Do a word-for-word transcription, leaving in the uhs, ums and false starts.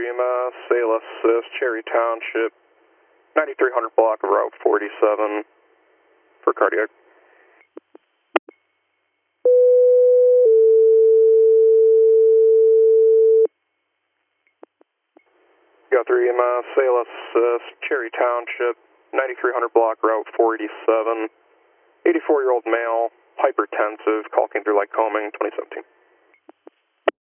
three E M S, A L S assist, Cherry Township, ninety-three hundred block of Route forty-seven for cardiac. Got three E M S, A L S assist, Cherry Township, ninety-three hundred block Route four eighty-seven, eighty-four-year-old male, hypertensive, call came through Lycoming, twenty seventeen.